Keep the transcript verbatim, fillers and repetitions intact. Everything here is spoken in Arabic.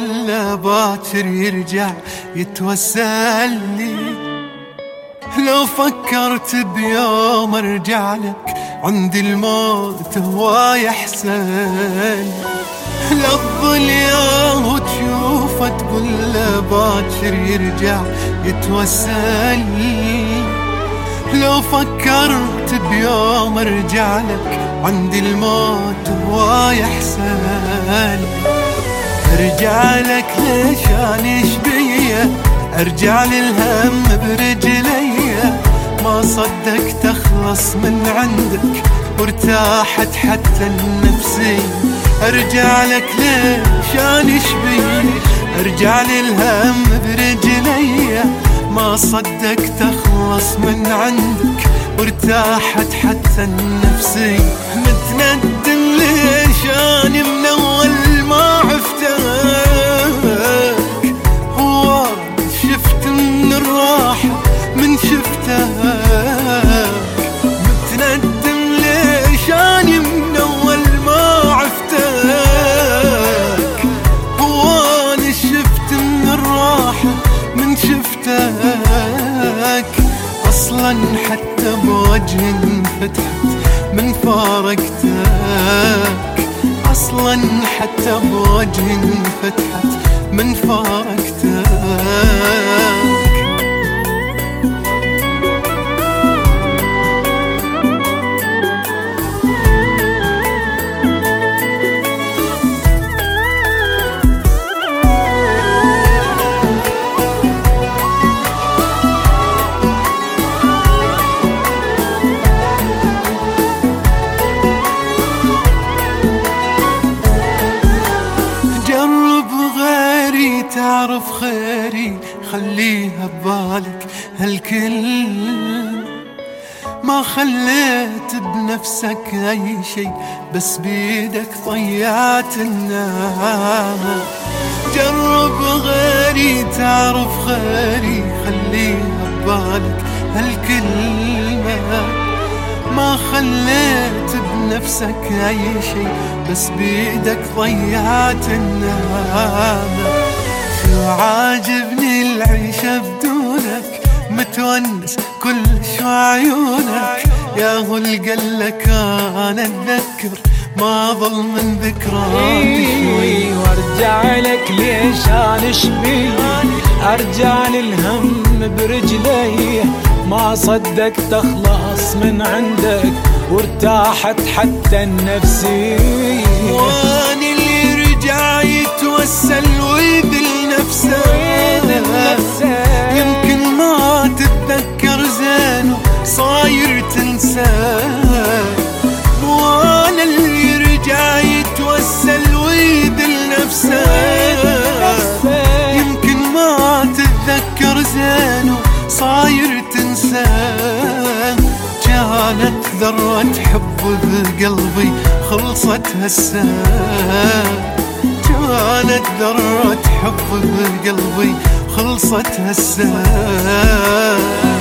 أقول له باكر يرجع يتوسل لي. لو فكرت بيوم أرجع لك عند الموت هو يحسن. لا تظل ياه وتشوفه تقول له باكر يرجع يتوسل لي. لو فكرت بيوم أرجع لك عند الموت هو يحسن. أرجع لك ليش أنا شبيه، أرجع للهم برجليه. ما صدقت أخلص من عندك وارتاحت حتى النفسي. أرجع لك ليش أنا شبيه، أرجع للهم برجليه. ما صدقت أخلص من عندك وارتاحت حتى النفسي. متندم ليش أنا من أول ما عفتك، هو شفت من الراحة من شفتك. متندم ليش أنا من أول ما عفتك، هو أنا شفت من الراحة من شفتك. أصلا حتى بوجه انفتحت من فارقتك. أصلا حتى بوجه انفتحت من فارقتك. تعرف خيري خليها ببالك هالكل. ما خليت بنفسك أي شي بس بيدك ضيعت النعمة. جرب غيري تعرف خيري خليها ببالك هالكلمة. ما خليت بنفسك أي شي بس بيدك ضيعت النعمة. شو عاجبني العيشة بدونك، متونس كل شو عيونك. يا هو القلك أنا أتذكر ما ظل من ذكراتي شوي. وارجع لك ليش أنا شبيه، أرجع للهم برجلي. ما صدقت أخلص من عندك وارتاحت حتى النفسية. واني اللي رجع يتوسل ويذل نفسه. يمكن ما تتذكر زينه صاير تنساه. وانا اللي رجع يتوسل ويذل نفسه. يمكن ما تتذكر زينه صاير تنساه. كانت ذرة حب بقلبي خلصت هسه. كانت ذرة حب بقلبي خلصت هسه.